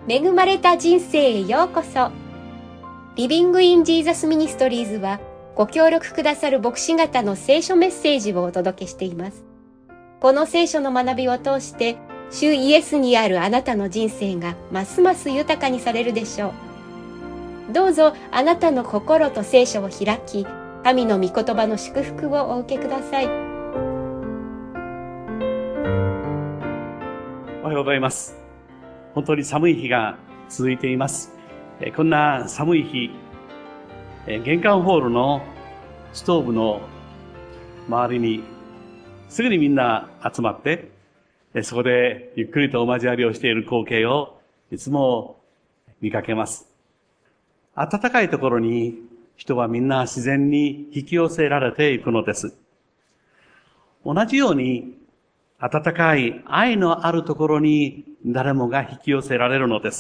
恵まれた人生へようこそ。リビングインジーザスミニストリーズはご協力くださる牧師方の聖書メッセージをお届けしています。この聖書の学びを通して主イエスにあるあなたの人生がますます豊かにされるでしょう。どうぞあなたの心と聖書を開き、神の御言葉の祝福をお受けください。 おはようございます。本当に寒い日が続いています。こんな寒い日、玄関ホールのストーブの周りにすぐにみんな集まって、そこでゆっくりとお交わりをしている光景をいつも見かけます。暖かいところに人はみんな自然に引き寄せられていくのです。同じように温かい愛のあるところに誰もが引き寄せられるのです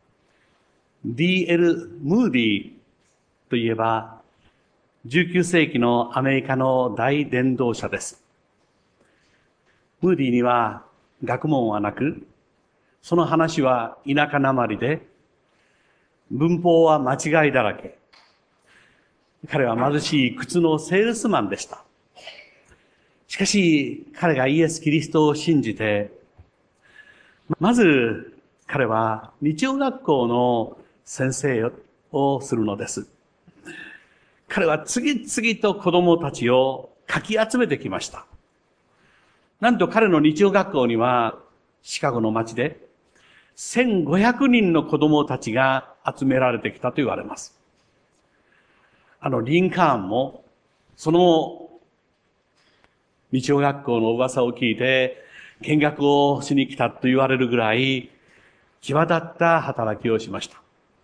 。D.L. ムーディといえば、19世紀のアメリカの大伝道者です。ムーディには学問はなく、その話は田舎なまりで、文法は間違いだらけ。彼は貧しい靴のセールスマンでした。しかし、彼がイエス・キリストを信じて、まず彼は日曜学校の先生をするのです。彼は次々と子供たちをかき集めてきました。なんと彼の日曜学校にはシカゴの町で1500人の子供たちが集められてきたと言われます。リンカーンもその日曜学校の噂を聞いて見学をしに来たと言われるぐらい際立った働きをしました。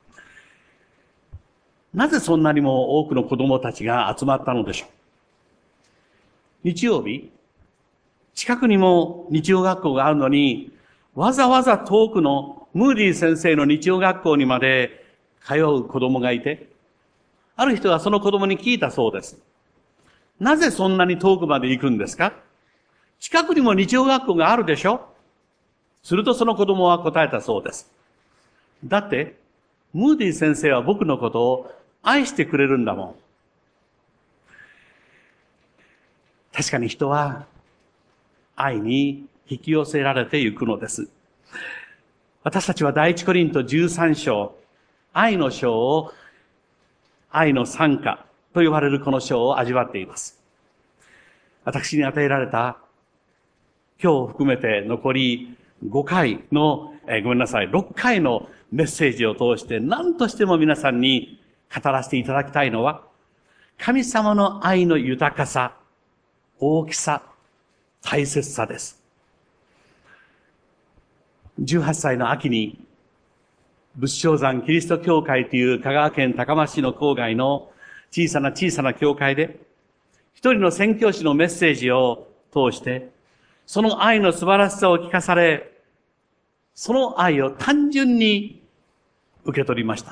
なぜそんなにも多くの子供たちが集まったのでしょう。日曜日、近くにも日曜学校があるのに、わざわざ遠くのムーディ先生の日曜学校にまで通う子供がいて、ある人がその子供に聞いたそうです。なぜそんなに遠くまで行くんですか？近くにも日曜学校があるでしょ？するとその子供は答えたそうです。だって、ムーディ先生は僕のことを愛してくれるんだもん。確かに人は愛に引き寄せられていくのです。私たちは第一コリント13章、愛の章を、愛の賛歌と呼ばれるこの章を味わっています。私に与えられた今日を含めて残り6回のメッセージを通して何としても皆さんに語らせていただきたいのは、神様の愛の豊かさ、大きさ、大切さです。18歳の秋に仏生山キリスト教会という香川県高松市の郊外の小さな教会で一人の宣教師のメッセージを通してその愛の素晴らしさを聞かされ、その愛を単純に受け取りました。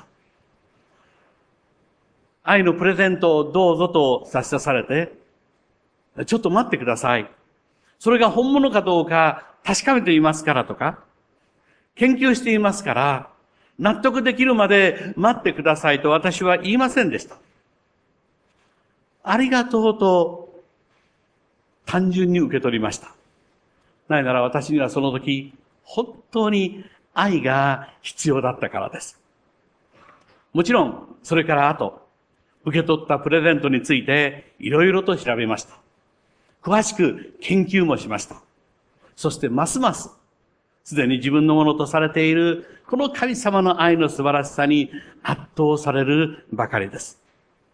愛のプレゼントをどうぞと差し出されて、ちょっと待ってください。それが本物かどうか確かめていますからとか、研究していますから、納得できるまで待ってくださいと私は言いませんでした。ありがとうと単純に受け取りました。なぜなら私にはその時、本当に愛が必要だったからです。もちろん、それから後、受け取ったプレゼントについていろいろと調べました。詳しく研究もしました。そしてますます、すでに自分のものとされているこの神様の愛の素晴らしさに圧倒されるばかりです。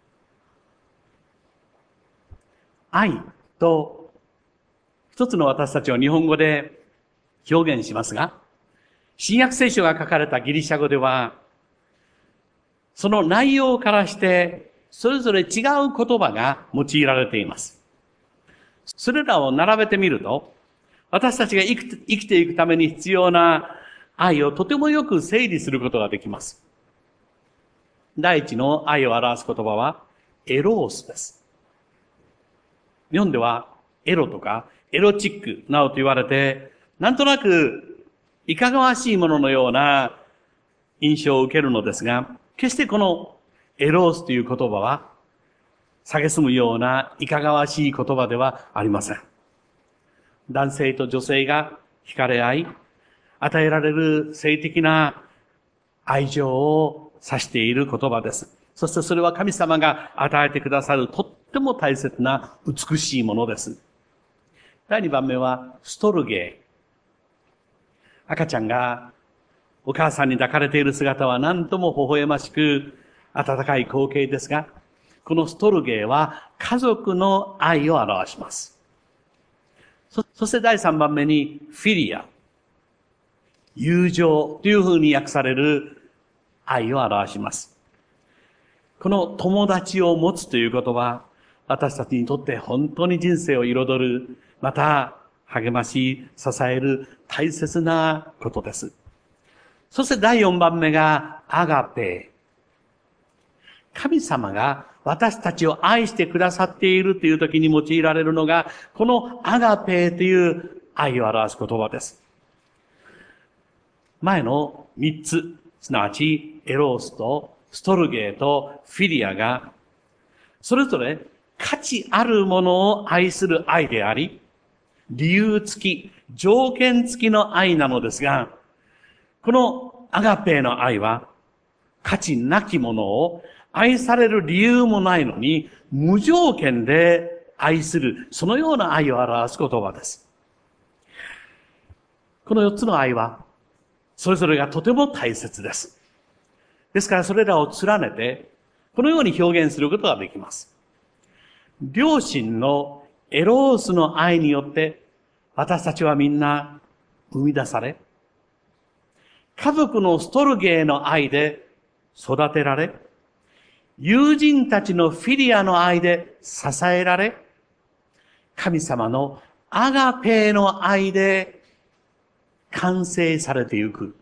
愛と一つの私たちを日本語で表現しますが、新約聖書が書かれたギリシャ語では、その内容からしてそれぞれ違う言葉が用いられています。それらを並べてみると、私たちが生きていくために必要な愛をとてもよく整理することができます。第一の愛を表す言葉はエロースです。日本ではエロとかエロチックなどと言われて、なんとなくいかがわしいもののような印象を受けるのですが、決してこのエロースという言葉は、蔑むようないかがわしい言葉ではありません。男性と女性が惹かれ合い、与えられる性的な愛情を指している言葉です。そしてそれは神様が与えてくださるとっても大切な美しいものです。第2番目はストルゲー。赤ちゃんがお母さんに抱かれている姿は何とも微笑ましく温かい光景ですが、このストルゲーは家族の愛を表します。そして第3番目にフィリア。友情というふうに訳される愛を表します。この友達を持つということは、私たちにとって本当に人生を彩る、また励まし、支える大切なことです。そして第4番目がアガペ。神様が私たちを愛してくださっているという時に用いられるのが、このアガペという愛を表す言葉です。前の3つ、すなわちエロースとストルゲーとフィリアが、それぞれ価値あるものを愛する愛であり、理由付き、条件付きの愛なのですが、このアガペの愛は、価値なきものを愛される理由もないのに、無条件で愛する、そのような愛を表す言葉です。この4つの愛は、それぞれがとても大切です。ですからそれらを連ねて、このように表現することができます。両親のエロースの愛によって、私たちはみんな生み出され、家族のストルゲーの愛で育てられ、友人たちのフィリアの愛で支えられ、神様のアガペの愛で完成されていく。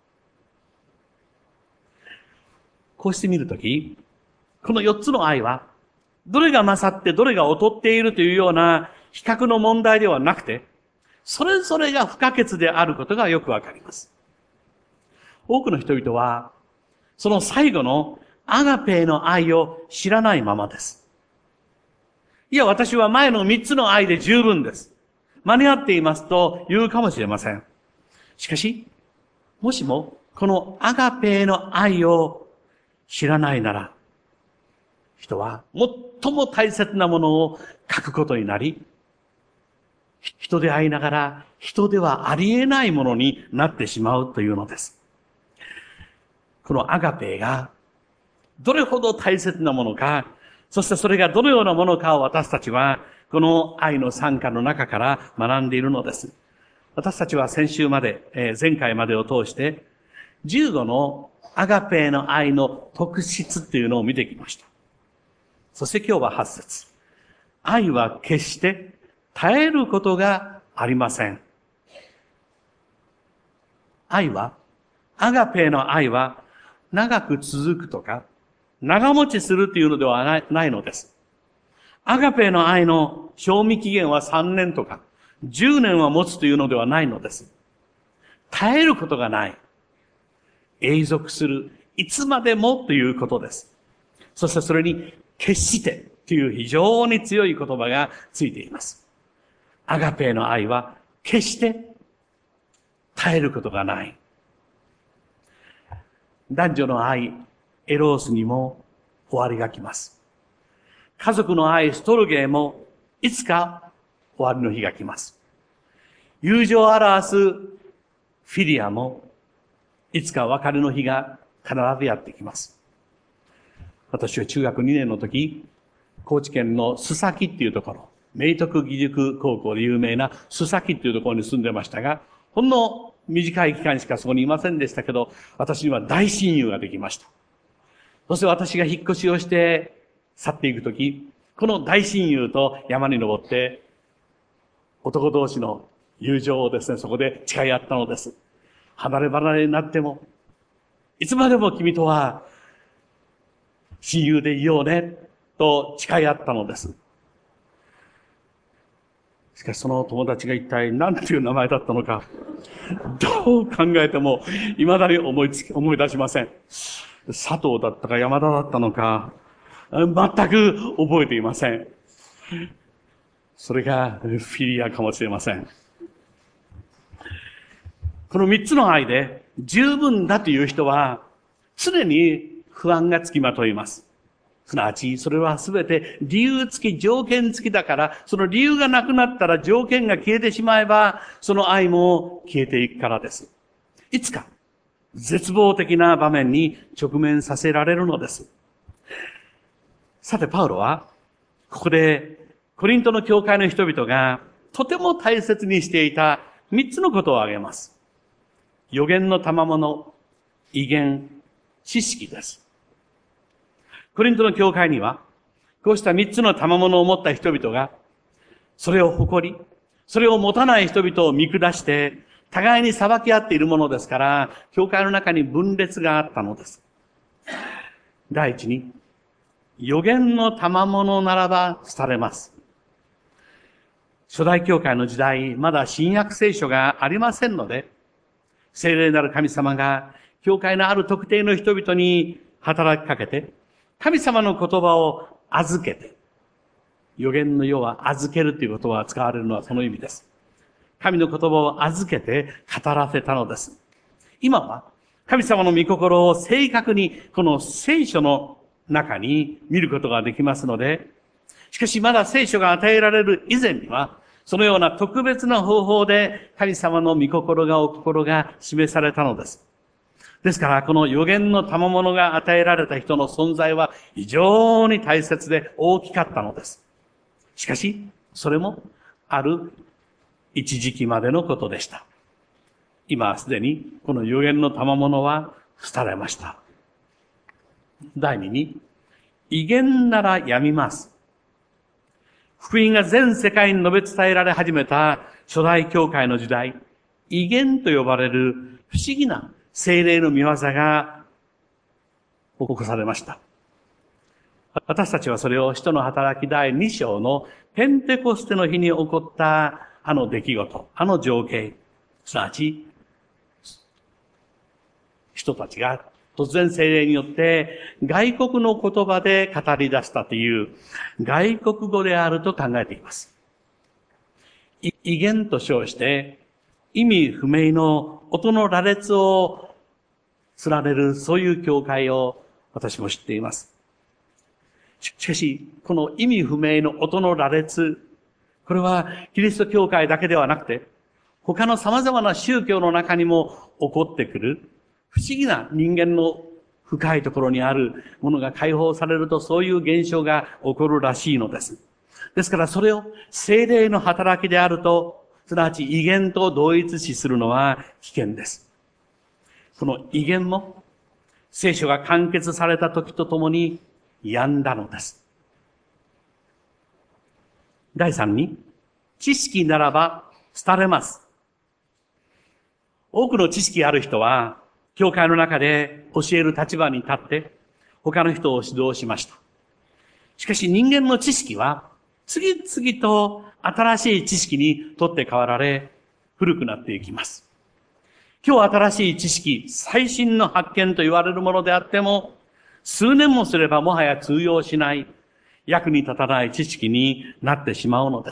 こうして見るとき、この4つの愛は、どれが勝ってどれが劣っているというような比較の問題ではなくて、それぞれが不可欠であることがよくわかります。多くの人々は、その最後のアガペの愛を知らないままです。いや、私は前の3つの愛で十分です。間に合っていますと言うかもしれません。しかし、もしもこのアガペの愛を知らないなら、人は最も大切なものを書くことになり、人でありながら人ではありえないものになってしまうというのです。このアガペがどれほど大切なものか、そしてそれがどのようなものかを私たちはこの愛の賛歌の中から学んでいるのです。私たちは先週まで、前回までを通して15のアガペの愛の特質というのを見てきました。そして今日は8節。愛は決して絶えることがありません。愛は、アガペの愛は長く続くとか、長持ちするというのではないのです。アガペの愛の賞味期限は3年とか、10年は持つというのではないのです。絶えることがない。永続する。いつまでもということです。そしてそれに、決してという非常に強い言葉がついています。アガペの愛は決して絶えることがない。男女の愛、エロースにも終わりが来ます。家族の愛、ストルゲーもいつか終わりの日が来ます。友情を表すフィリアもいつか別れの日が必ずやってきます。私は中学2年の時、高知県の須崎っていうところ、明徳義塾高校で有名な須崎っていうところに住んでましたが、ほんの短い期間しかそこにいませんでしたけど、私には大親友ができました。そして私が引っ越しをして去っていく時、この大親友と山に登って、男同士の友情をですね、そこで誓い合ったのです。離れ離れになっても、いつまでも君とは親友でいようね、と誓い合ったのです。しかしその友達が一体何ていう名前だったのか、 どう考えても、未だに思い出しません。佐藤だったか山田だったのか、全く覚えていません。それがフィリアかもしれません。この三つの愛で十分だという人は、常に不安がつきまといます。すなわち、それはすべて理由付き、条件付きだから、その理由がなくなったら条件が消えてしまえば、その愛も消えていくからです。いつか、絶望的な場面に直面させられるのです。さて、パウロは、ここで、コリントの教会の人々が、とても大切にしていた三つのことを挙げます。預言の賜物、威厳、知識です。コリントの教会には、こうした三つの賜物を持った人々が、それを誇り、それを持たない人々を見下して、互いに裁き合っているものですから、教会の中に分裂があったのです。第一に、預言の賜物ならば廃れます。初代教会の時代、まだ新約聖書がありませんので、聖霊なる神様が、教会のある特定の人々に働きかけて、神様の言葉を預けて、預言の世は預けるという言葉が使われるのはその意味です。神の言葉を預けて語らせたのです。今は、神様の御心を正確にこの聖書の中に見ることができますので、しかしまだ聖書が与えられる以前には、そのような特別な方法で神様の御心がお心が示されたのです。ですから、この預言の賜物が与えられた人の存在は非常に大切で大きかったのです。しかし、それもある一時期までのことでした。今すでにこの預言の賜物は廃れました。第二に、威厳ならやみます。福音が全世界に述べ伝えられ始めた初代教会の時代、威厳と呼ばれる不思議な聖霊の御業が起こされました。私たちはそれを使徒の働き第2章のペンテコステの日に起こったあの出来事、あの情景、すなわち人たちが突然聖霊によって外国の言葉で語り出したという外国語であると考えています。威厳と称して意味不明の音の羅列を連ねるそういう教会を私も知っています。しかし、この意味不明の音の羅列、これはキリスト教会だけではなくて、他の様々な宗教の中にも起こってくる不思議な人間の深いところにあるものが解放されるとそういう現象が起こるらしいのです。ですからそれを聖霊の働きであると、すなわち威厳と同一視するのは危険です。この威厳も聖書が完結された時とともに止んだのです。第三に、知識ならば廃れます。多くの知識ある人は、教会の中で教える立場に立って、他の人を指導しました。しかし人間の知識は、次々と新しい知識にとって変わられ、古くなっていきます。今日新しい知識、最新の発見と言われるものであっても、数年もすればもはや通用しない、役に立たない知識になってしまうのです。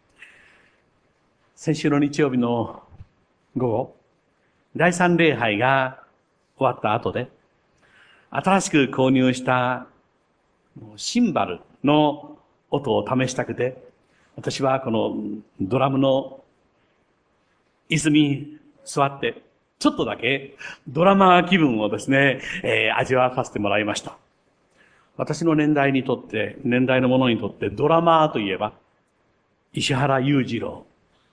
先週の日曜日の午後、第三礼拝が終わった後で、新しく購入したシンバルの音を試したくて、私はこのドラムの椅子に座って、ちょっとだけドラマー気分をですね、味わわさせてもらいました。私の年代の者にとってドラマーといえば、石原裕次郎。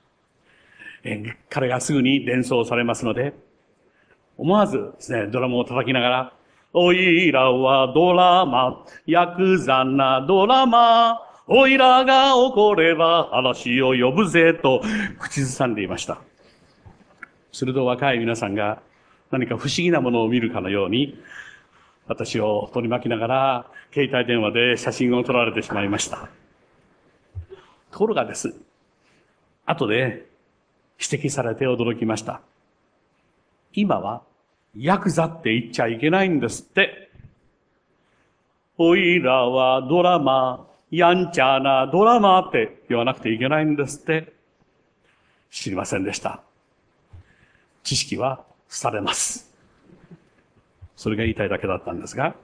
彼がすぐに連想されますので、思わずですね、ドラムを叩きながら、おいらはドラマ、ヤクザなドラマ、おいらが怒れば嵐を呼ぶぜと口ずさんでいました。すると若い皆さんが何か不思議なものを見るかのように、私を取り巻きながら携帯電話で写真を撮られてしまいました。ところがです。後で指摘されて驚きました。今はヤクザって言っちゃいけないんですって。おいらはドラマ、やんちゃなドラマって言わなくていけないんですって。知りませんでした。知識はされます。それが言いたいだけだったんですが、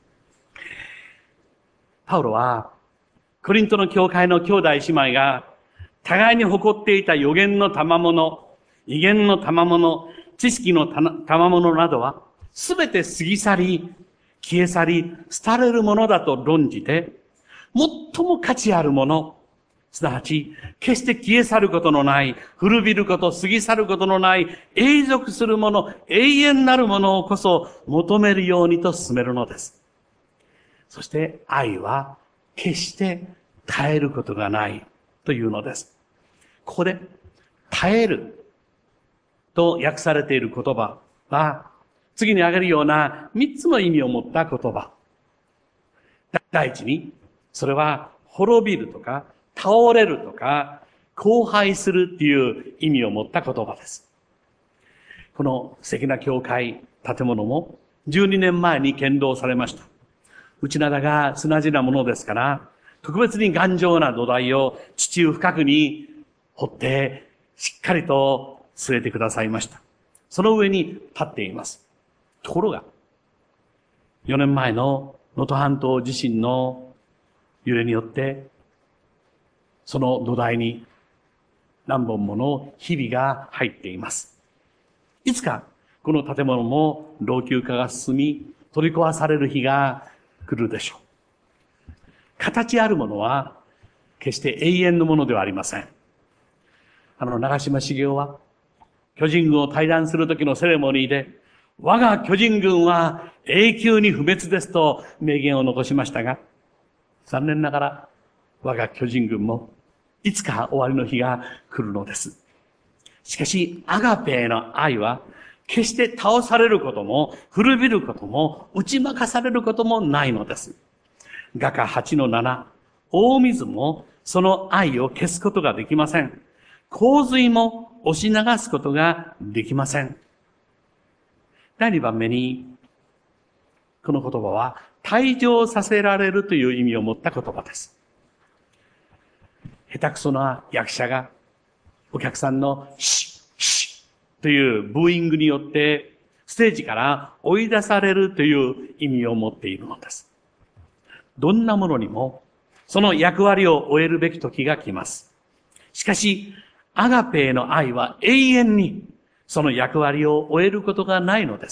パウロはコリントの教会の兄弟姉妹が互いに誇っていた予言の賜物、威厳の賜物、知識の賜物などはすべて過ぎ去り、消え去り、廃れるものだと論じて、最も価値あるもの、すなわち、決して消え去ることのない、古びること、過ぎ去ることのない、永続するもの、永遠なるものをこそ求めるようにと進めるのです。そして愛は決して耐えることがないというのです。ここで耐えると訳されている言葉は次に挙げるような3つの意味を持った言葉。第一に、それは滅びるとか倒れるとか荒廃するっていう意味を持った言葉です。この素敵な教会、建物も12年前に建造されました。内灘が砂地なものですから、特別に頑丈な土台を地中深くに掘って、しっかりと据えてくださいました。その上に立っています。ところが、4年前の能登半島地震の揺れによって、その土台に何本ものひびが入っています。いつか、この建物も老朽化が進み、取り壊される日が来るでしょう。形あるものは決して永遠のものではありません。長嶋茂雄は巨人軍を退団する時のセレモニーで、我が巨人軍は永久に不滅ですと名言を残しましたが、残念ながら我が巨人軍もいつか終わりの日が来るのです。しかしアガペへの愛は決して倒されることも、古びることも、打ち負かされることもないのです。画家8-7、大水もその愛を消すことができません。洪水も押し流すことができません。第2番目に、この言葉は、退場させられるという意味を持った言葉です。下手くそな役者が、お客さんのシッ、シッというブーイングによって、ステージから追い出されるという意味を持っているのです。どんなものにも、その役割を終えるべき時が来ます。しかし、アガペへの愛は永遠にその役割を終えることがないのです。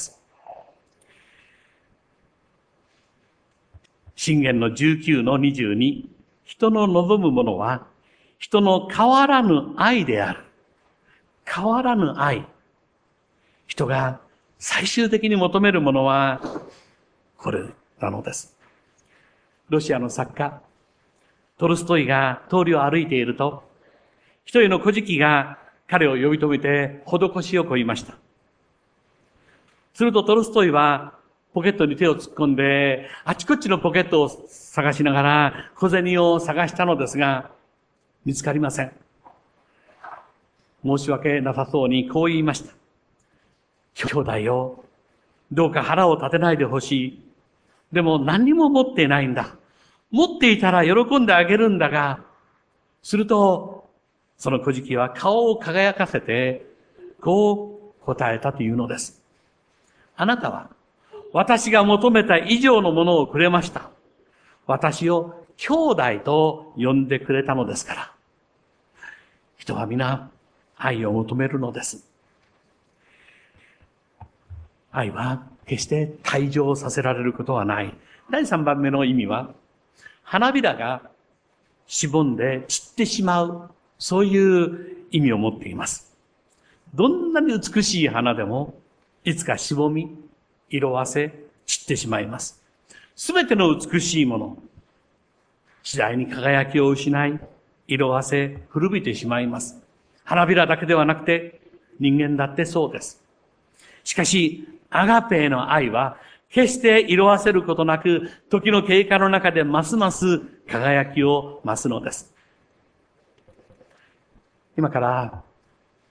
箴言の19-22、人の望むものは人の変わらぬ愛である。変わらぬ愛。人が最終的に求めるものはこれなのです。ロシアの作家、トルストイが通りを歩いていると、一人の小じが彼を呼び止めて施しを請いました。するとトルストイはポケットに手を突っ込んで、あちこちのポケットを探しながら小銭を探したのですが、見つかりません。申し訳なさそうにこう言いました。兄弟よ、どうか腹を立てないでほしい。でも何にも持っていないんだ。持っていたら喜んであげるんだが、すると、その小じは顔を輝かせて、こう答えたというのです。あなたは、私が求めた以上のものをくれました。私を兄弟と呼んでくれたのですから。人は皆、愛を求めるのです。愛は決して退場させられることはない。第3番目の意味は、花びらがしぼんで散ってしまう。そういう意味を持っています。どんなに美しい花でも、いつかしぼみ、色あせ、散ってしまいます。すべての美しいもの、次第に輝きを失い、色あせ、古びてしまいます。花びらだけではなくて、人間だってそうです。しかし、アガペへの愛は、決して色あせることなく、時の経過の中でますます輝きを増すのです。今から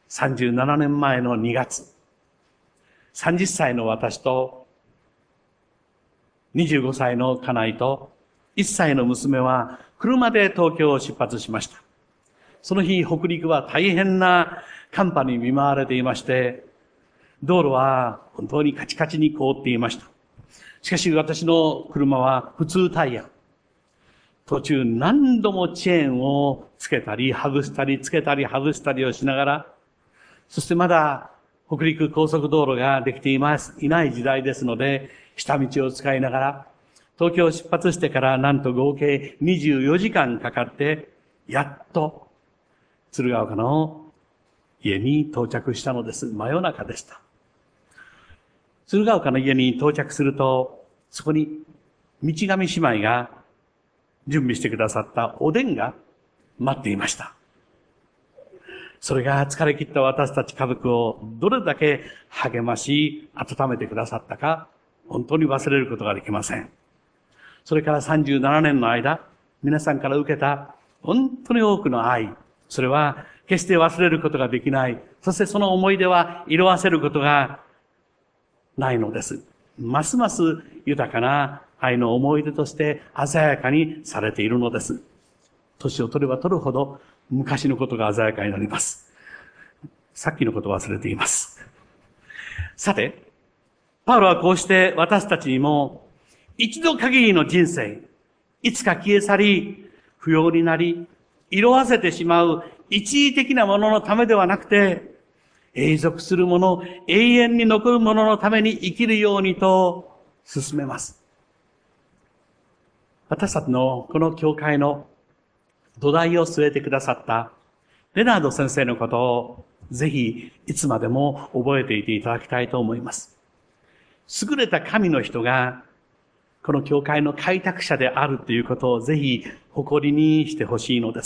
37年前の2月、30歳の私と、25歳の家内と、1歳の娘は車で東京を出発しました。その日、北陸は大変な寒波に見舞われていまして、道路は本当にカチカチに凍っていました。しかし私の車は普通タイヤ。途中何度もチェーンをつけたり外したりつけたり外したりをしながら、そしてまだ北陸高速道路ができていない時代ですので、下道を使いながら、東京を出発してからなんと合計24時間かかって、やっと鶴岡の家に到着したのです。真夜中でした。鶴岡の家に到着すると、そこに道上姉妹が準備してくださったおでんが待っていました。それが疲れ切った私たち家族をどれだけ励まし、温めてくださったか、本当に忘れることができません。それから37年の間、皆さんから受けた本当に多くの愛、それは決して忘れることができない。そしてその思い出は色あせることがないのです。ますます豊かな愛の思い出として鮮やかにされているのです。年を取れば取るほど昔のことが鮮やかになります。さっきのことを忘れています。さて、パウロはこうして私たちにも一度限りの人生、いつか消え去り、不要になり、色あせてしまう一時的なもののためではなくて、永続するもの、永遠に残るもののために生きるようにと進めます。私たちのこの教会の土台を据えてくださったレナード先生のことをぜひいつまでも覚えていていただきたいと思います。優れた神の人がこの教会の開拓者であるということをぜひ誇りにしてほしいのです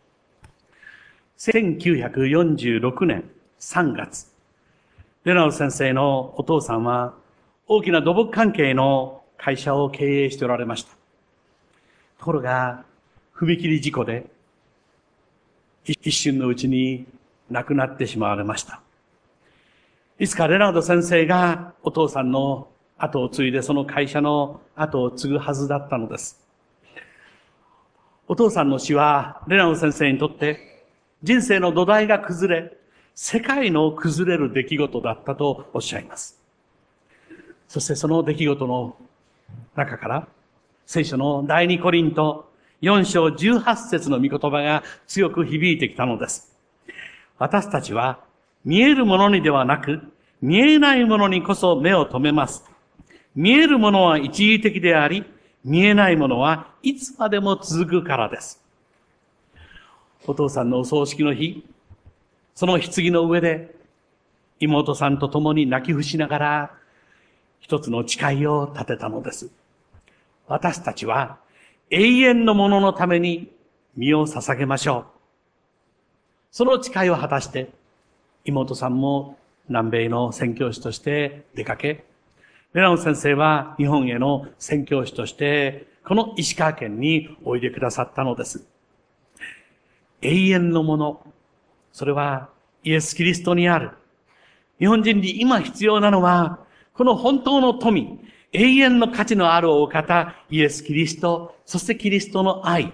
。1946年3月、レナード先生のお父さんは大きな土木関係の会社を経営しておられました。ところが、踏切事故で一瞬のうちに亡くなってしまわれました。いつかレナード先生がお父さんの後を継いでその会社の後を継ぐはずだったのです。お父さんの死はレナード先生にとって人生の土台が崩れ、世界の崩れる出来事だったとおっしゃいます。そしてその出来事の中から聖書の第2コリント4章18節の御言葉が強く響いてきたのです。私たちは見えるものにではなく、見えないものにこそ目を留めます。見えるものは一時的であり、見えないものはいつまでも続くからです。お父さんのお葬式の日、その棺の上で妹さんと共に泣き伏しながら一つの誓いを立てたのです。私たちは永遠のもののために身を捧げましょう。その誓いを果たして、妹さんも南米の宣教師として出かけ、レナード先生は日本への宣教師として、この石川県においでくださったのです。永遠のもの、それはイエス・キリストにある。日本人に今必要なのは、この本当の富、永遠の価値のあるお方、イエス・キリスト、そしてキリストの愛。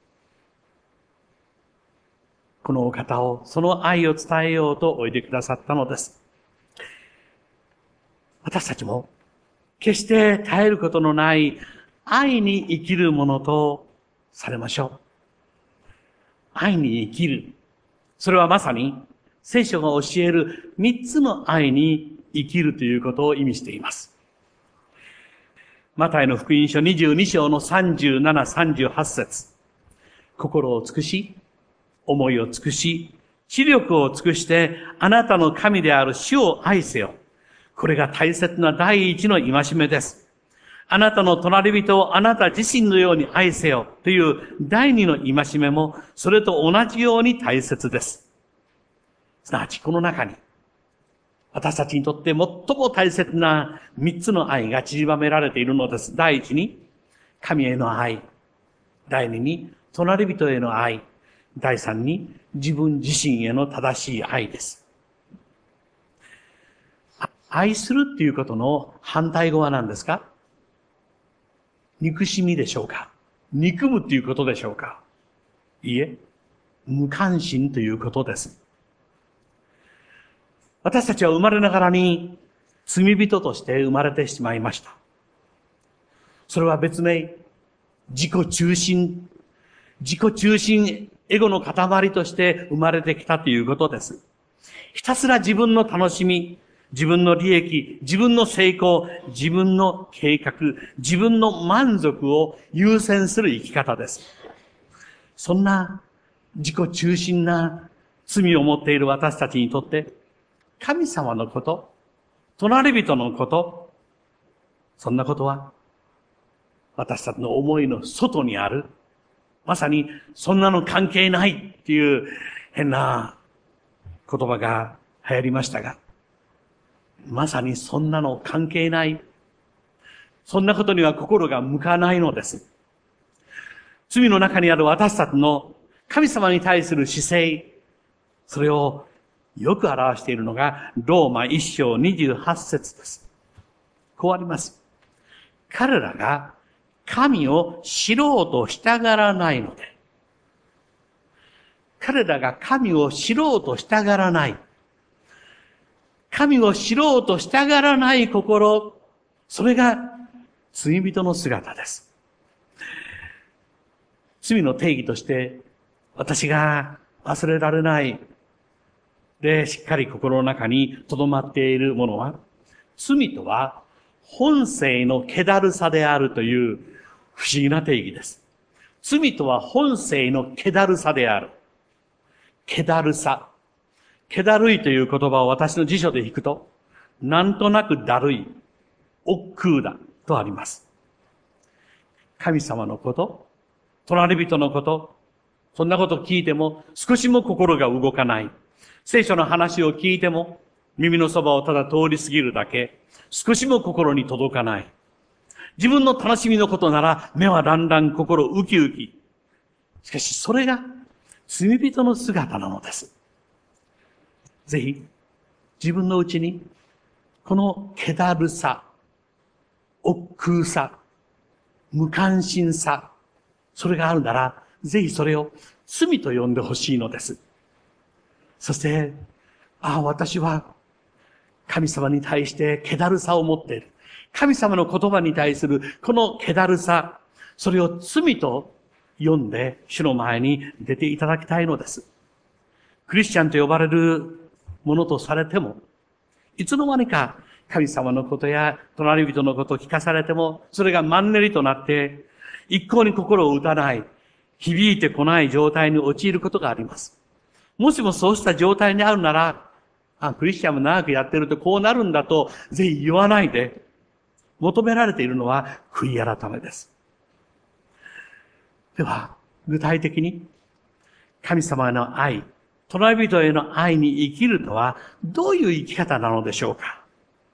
このお方を、その愛を伝えようとおいでくださったのです。私たちも、決して絶えることのない愛に生きるものとされましょう。愛に生きる。それはまさに聖書が教える3つの愛に生きるということを意味しています。マタイの福音書22章の37、38節。心を尽くし、思いを尽くし、知力を尽くして、あなたの神である主を愛せよ。これが大切な第一の戒めです。あなたの隣人をあなた自身のように愛せよという第二の戒めも、それと同じように大切です。すなわちこの中に、私たちにとって最も大切な3つの愛が散りばめられているのです。第一に、神への愛。第二に、隣人への愛。第三に、自分自身への正しい愛です。 愛するっていうことの反対語は何ですか？憎しみでしょうか？憎むっていうことでしょうか？いいえ、無関心ということです。私たちは生まれながらに罪人として生まれてしまいました。それは別名、自己中心エゴの塊として生まれてきたということです。ひたすら自分の楽しみ、自分の利益、自分の成功、自分の計画、自分の満足を優先する生き方です。そんな自己中心な罪を持っている私たちにとって、神様のこと、隣人のこと、そんなことは私たちの思いの外にある。まさにそんなの関係ないっていう変な言葉が流行りましたが、まさにそんなの関係ない。そんなことには心が向かないのです。罪の中にある私たちの神様に対する姿勢、それをよく表しているのがローマ1章28節です。こうあります。彼らが神を知ろうとしたがらないので。彼らが神を知ろうとしたがらない。神を知ろうとしたがらない心、それが罪人の姿です。罪の定義として、私が忘れられないで、しっかり心の中に留まっているものは、罪とは本性の気だるさであるという不思議な定義です。罪とは本性の気だるさである。気だるさ。気だるいという言葉を私の辞書で引くと、なんとなくだるい、億劫だとあります。神様のこと、隣人のこと、そんなこと聞いても少しも心が動かない。聖書の話を聞いても耳のそばをただ通り過ぎるだけ。少しも心に届かない。自分の楽しみのことなら目はだんだん心ウキウキ。しかしそれが罪人の姿なのです。ぜひ自分のうちにこの気だるさ、億劫さ、無関心さ、それがあるならぜひそれを罪と呼んでほしいのです。そして、私は神様に対して気だるさを持っている。神様の言葉に対するこの気だるさ、それを罪と呼んで主の前に出ていただきたいのです。クリスチャンと呼ばれるものとされても、いつの間にか神様のことや隣人のことを聞かされても、それがマンネリとなって、一向に心を打たない、響いてこない状態に陥ることがあります。もしもそうした状態にあるなら、クリスチャンも長くやってるとこうなるんだと、ぜひ言わないで、求められているのは悔い改めです。では、具体的に、神様への愛、隣人への愛に生きるとは、どういう生き方なのでしょうか。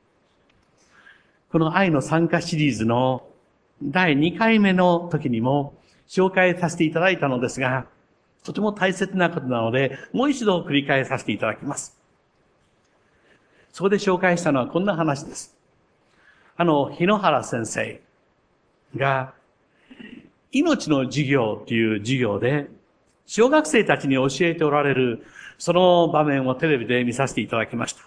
この愛の参加シリーズの第2回目の時にも紹介させていただいたのですが、とても大切なことなので、もう一度繰り返させていただきます。そこで紹介したのはこんな話です。日野原先生が、命の授業という授業で、小学生たちに教えておられる、その場面をテレビで見させていただきました。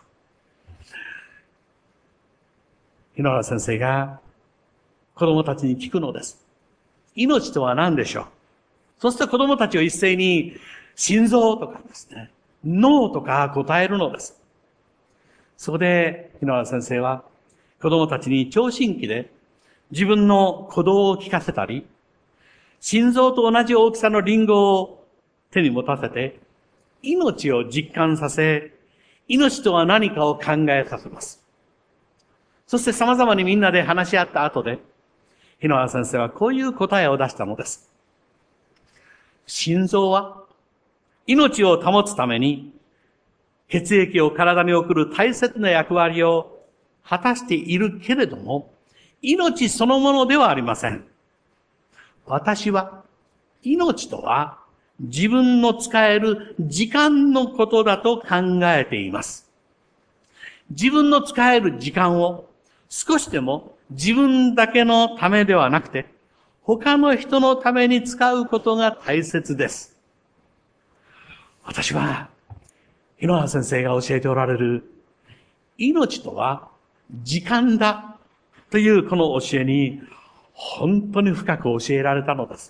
日野原先生が子供たちに聞くのです。命とは何でしょう？そうすると子供たちを一斉に心臓とかですね、脳とか答えるのです。そこで日野原先生は子供たちに聴診器で自分の鼓動を聞かせたり、心臓と同じ大きさのリンゴを手に持たせて、命を実感させ、命とは何かを考えさせます。そして様々にみんなで話し合った後で、日野原先生はこういう答えを出したのです。心臓は命を保つために血液を体に送る大切な役割を果たしているけれども、命そのものではありません。私は命とは自分の使える時間のことだと考えています。 自分の使える時間を少しでも自分だけのためではなくて、他の人のために使うことが大切です。私は、日野原先生が教えておられる、命とは時間だというこの教えに、本当に深く教えられたのです。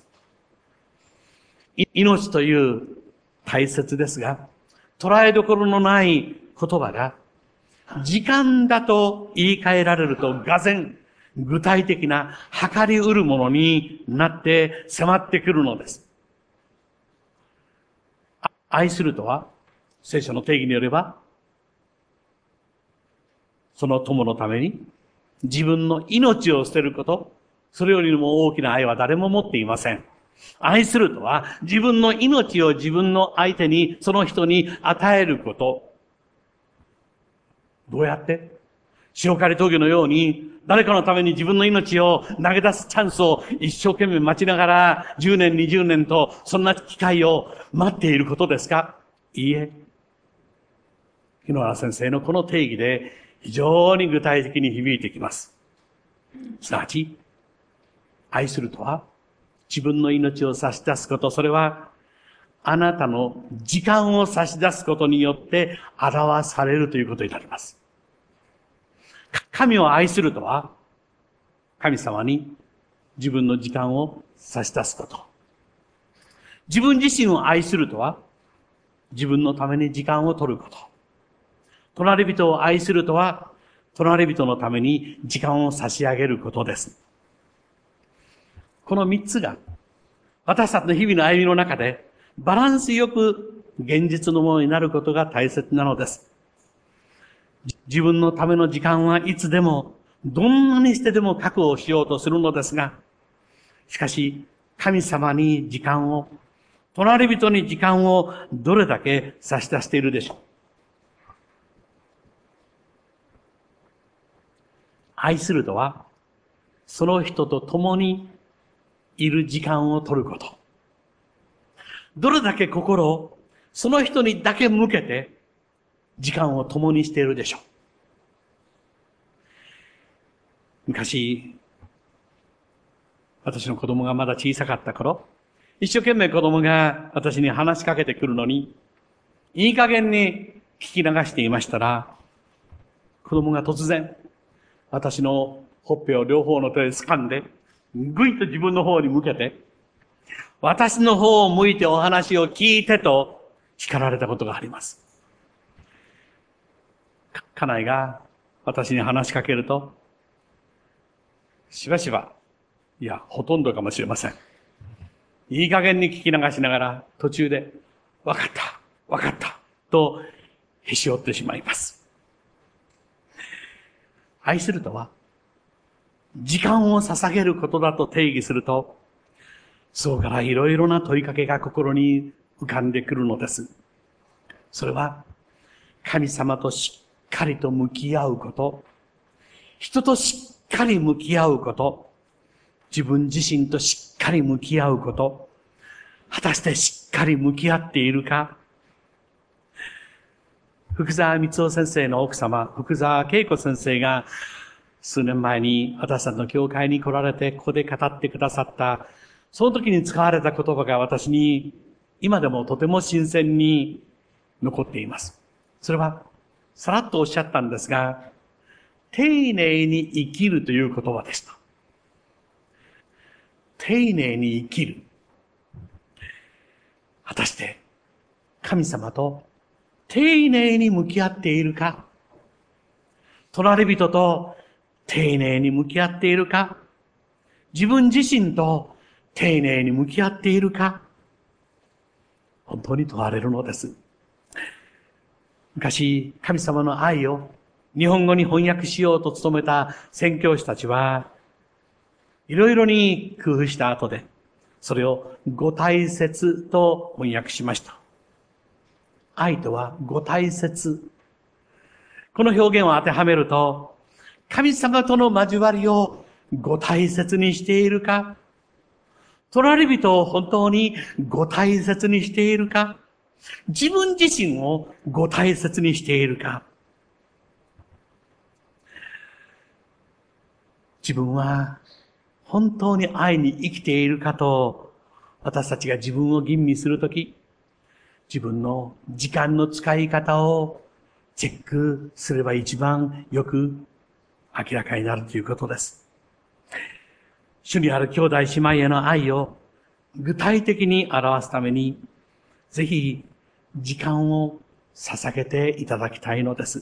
命という大切ですが、捉えどころのない言葉が、時間だと言い換えられると、がぜん具体的な計り得るものになって迫ってくるのです。愛するとは、聖書の定義によれば、その友のために自分の命を捨てること、それよりも大きな愛は誰も持っていません。愛するとは、自分の命を自分の相手に、その人に与えること。どうやって？塩刈り峠のように、誰かのために自分の命を投げ出すチャンスを一生懸命待ちながら、10年、20年と、そんな機会を待っていることですか？いいえ。日野原先生のこの定義で、非常に具体的に響いてきます。すなわち、愛するとは、自分の命を差し出すこと、それは、あなたの時間を差し出すことによって表されるということになります。神を愛するとは、神様に自分の時間を差し出すこと。自分自身を愛するとは、自分のために時間を取ること。隣人を愛するとは、隣人のために時間を差し上げることです。この三つが、私たちの日々の歩みの中で、バランスよく現実のものになることが大切なのです。自分のための時間はいつでも、どんなにしてでも確保しようとするのですが、しかし、神様に時間を、隣人に時間をどれだけ差し出しているでしょう。愛するとは、その人と共にいる時間を取ること。どれだけ心をその人にだけ向けて時間を共にしているでしょう。昔、私の子供がまだ小さかった頃、一生懸命子供が私に話しかけてくるのに、いい加減に聞き流していましたら、子供が突然、私のほっぺを両方の手で掴んで、ぐいと自分の方に向けて、私の方を向いてお話を聞いてと叱られたことがあります。家内が私に話しかけると、しばしば、いや、ほとんどかもしれません。いい加減に聞き流しながら途中で、わかった、とへし折ってしまいます。愛するとは、時間を捧げることだと定義すると、そこからいろいろな問いかけが心に浮かんでくるのです。それは、神様としっかりと向き合うこと、人としっかり向き合うこと、自分自身としっかり向き合うこと、果たしてしっかり向き合っているか。福沢光夫先生の奥様、福沢恵子先生が数年前に私たちの教会に来られてここで語ってくださった、その時に使われた言葉が私に今でもとても新鮮に残っています。それはさらっとおっしゃったんですが、丁寧に生きるという言葉でした。丁寧に生きる。果たして神様と丁寧に向き合っているか、隣人と丁寧に向き合っているか、自分自身と丁寧に向き合っているか、本当に問われるのです。昔、神様の愛を日本語に翻訳しようと努めた宣教師たちは、いろいろに工夫した後で、それをご大切と翻訳しました。愛とはご大切。この表現を当てはめると、神様との交わりをご大切にしているか、隣人を本当にご大切にしているか、自分自身をご大切にしているか、 自分は本当に愛に生きているかと、私たちが自分を吟味するとき、自分の時間の使い方をチェックすれば一番よく明らかになるということです。主にある兄弟姉妹への愛を具体的に表すために、ぜひ時間を捧げていただきたいのです。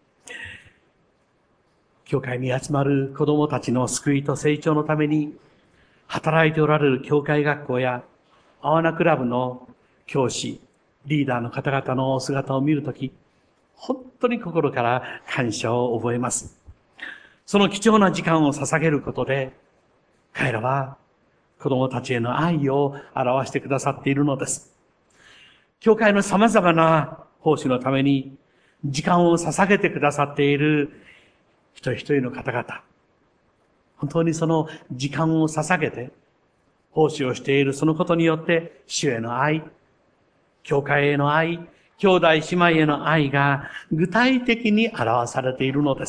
教会に集まる子供たちの救いと成長のために、働いておられる教会学校やアワナクラブの教師、リーダーの方々のお姿を見るとき、本当に心から感謝を覚えます。その貴重な時間を捧げることで、彼らは子供たちへの愛を表してくださっているのです。教会の様々な奉仕のために時間を捧げてくださっている一人一人の方々、本当にその時間を捧げて奉仕をしているそのことによって、主への愛、教会への愛、兄弟姉妹への愛が具体的に表されているのです。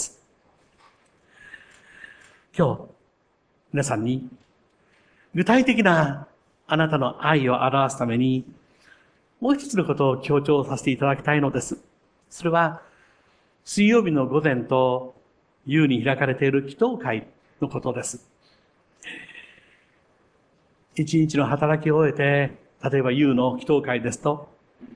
今日、皆さんに具体的なあなたの愛を表すために、もう一つのことを強調させていただきたいのです。それは、水曜日の午前と夕に開かれている祈祷会のことです。一日の働きを終えて、例えば夕の祈祷会ですと、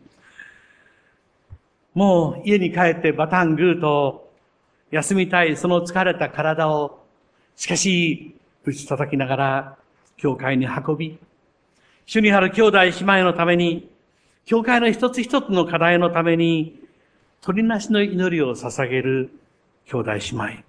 もう家に帰ってバタングーと休みたいその疲れた体を、しかし打ち叩きながら教会に運び、主にある兄弟姉妹のために、教会の一つ一つの課題のために、取りなしの祈りを捧げる兄弟姉妹。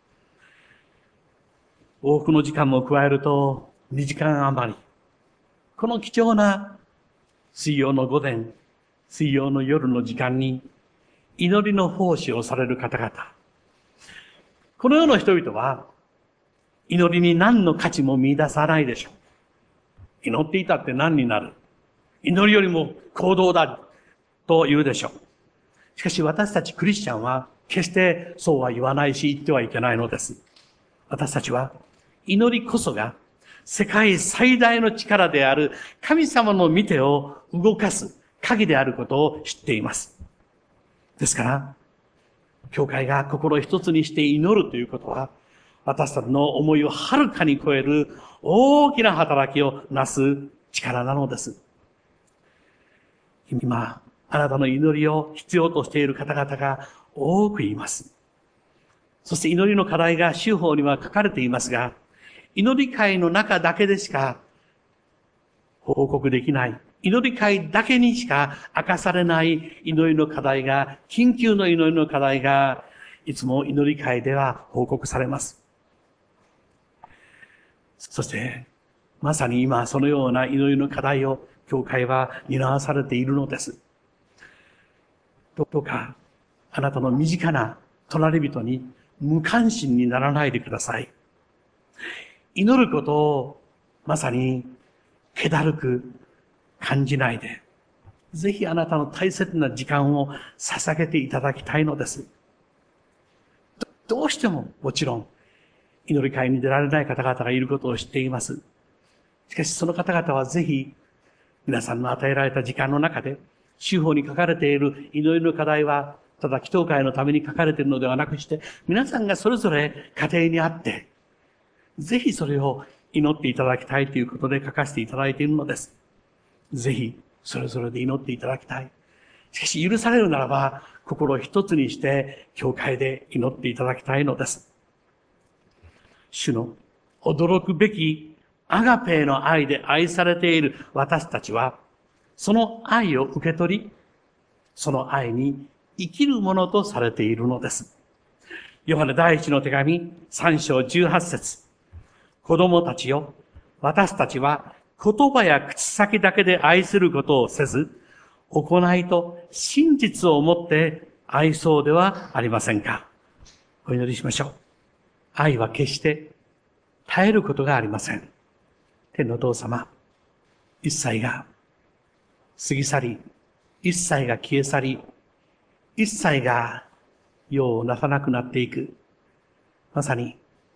多くの時間も加えると2時間余り。この貴重な水曜の午前、水曜の夜の時間に祈りの奉仕をされる方々。この世の人々は祈りに何の価値も見出さないでしょう。祈っていたって何になる？祈りよりも行動だと言うでしょう。しかし私たちクリスチャンは決してそうは言わないし言ってはいけないのです。私たちは祈りこそが世界最大の力である神様の御手を動かす鍵であることを知っています。ですから、教会が心一つにして祈るということは、私たちの思いをはるかに超える大きな働きをなす力なのです。今、あなたの祈りを必要としている方々が多くいます。そして祈りの課題が州法には書かれていますが、祈り会の中だけでしか報告できない、祈り会だけにしか明かされない祈りの課題が、緊急の祈りの課題が、いつも祈り会では報告されます。そして、まさに今そのような祈りの課題を教会は担わされているのです。どうか、あなたの身近な隣人に無関心にならないでください。祈ることをまさに気だるく感じないで、ぜひあなたの大切な時間を捧げていただきたいのです。どうしてももちろん祈り会に出られない方々がいることを知っています。しかしその方々はぜひ皆さんの与えられた時間の中で、州法に書かれている祈りの課題はただ祈祷会のために書かれているのではなくして、皆さんがそれぞれ家庭にあって、ぜひそれを祈っていただきたいということで書かせていただいているのです。ぜひそれぞれで祈っていただきたい。しかし許されるならば、心を一つにして教会で祈っていただきたいのです。主の驚くべきアガペーの愛で愛されている私たちは、その愛を受け取り、その愛に生きるものとされているのです。ヨハネ第一の手紙3章18節。子供たちよ、私たちは言葉や口先だけで愛することをせず、行いと真実をもって愛そうではありませんか。お祈りしましょう。愛は決して絶えることがありません。天のお父様、一切が過ぎ去り、一切が消え去り、一切が用をなさなくなっていく。まさに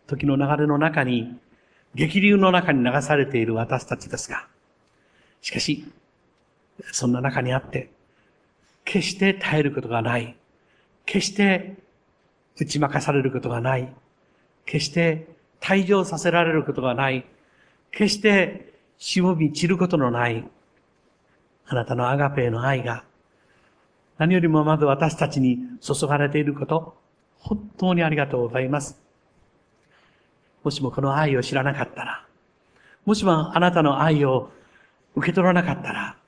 時の流れの中に、激流の中に流されている私たちですが、しかし、そんな中にあって、決して耐えることがない。決して打ち負かされることがない。決して退場させられることがない。決してしもみ散ることのない。あなたのアガペーの愛が、何よりもまず私たちに注がれていること、本当にありがとうございます。もしもこの愛を知らなかったら、もしもあなたの愛を受け取らなかったら、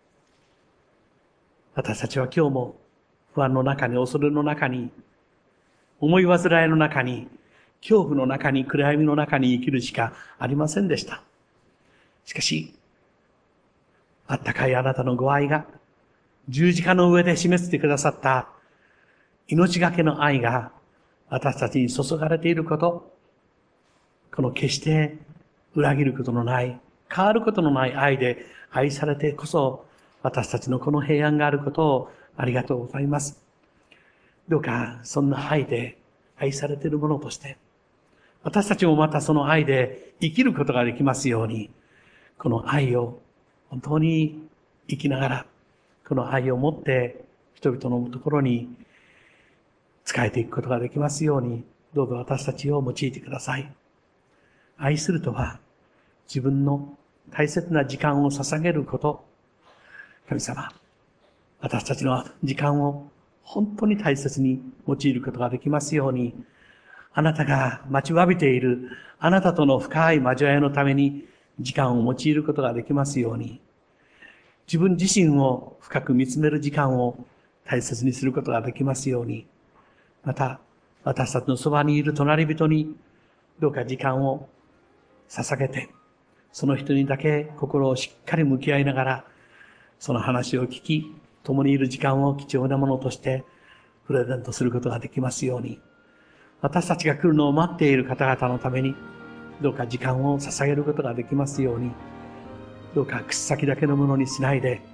私たちは今日も不安の中に、恐れの中に、思い煩いの中に、恐怖の中に、暗闇の中に生きるしかありませんでした。しかし、あったかいあなたのご愛が、十字架の上で示してくださった命がけの愛が私たちに注がれていること、この決して裏切ることのない、変わることのない愛で愛されてこそ、私たちのこの平安があることをありがとうございます。どうかそんな愛で愛されているものとして、私たちもまたその愛で生きることができますように、この愛を本当に生きながら、この愛を持って人々のところに仕えていくことができますように、どうぞ私たちを用いてください。愛するとは、自分の大切な時間を捧げること。神様、私たちの時間を本当に大切に用いることができますように、あなたが待ちわびているあなたとの深い交わりのために時間を用いることができますように、自分自身を深く見つめる時間を大切にすることができますように、また私たちのそばにいる隣人にどうか時間を捧げて、その人にだけ心をしっかり向き合いながら、その話を聞き、共にいる時間を貴重なものとしてプレゼントすることができますように、私たちが来るのを待っている方々のために、どうか時間を捧げることができますように、どうか口先だけのものにしないで、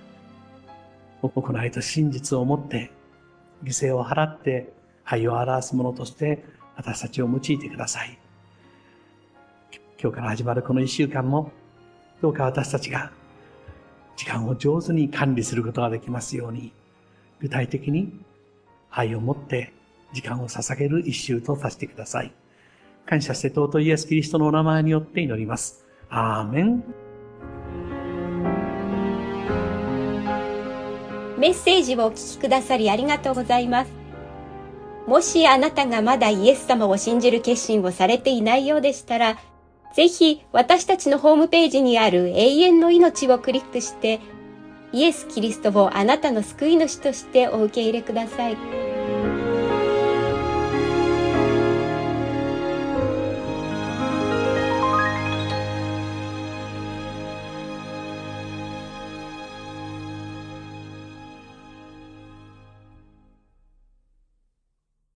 行いと真実を持って、犠牲を払って愛を表すものとして私たちを用いてください。今日から始まるこの一週間も、どうか私たちが時間を上手に管理することができますように、具体的に愛を持って時間を捧げる一週とさせてください。感謝して尊いイエス・キリストのお名前によって祈ります。アーメン。 メッセージをお聞きくださりありがとうございます。もしあなたがまだイエス様を信じる決心をされていないようでしたら、ぜひ私たちのホームページにある永遠の命をクリックして、イエス・キリストをあなたの救い主としてお受け入れください。